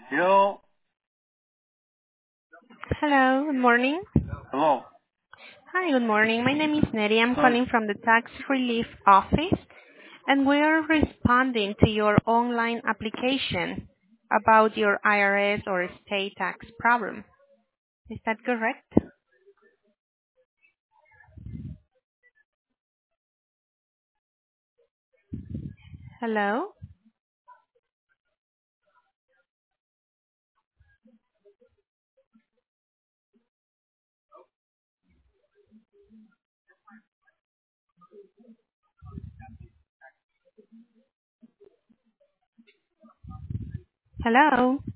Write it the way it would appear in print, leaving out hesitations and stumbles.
Hello. Hello, good morning. Hello. Hi, good morning. My name is Neri. I'm Hi. calling from the Tax Relief Office, and we're responding to your online application about your IRS or state tax problem. Is that correct? Hello? Hello?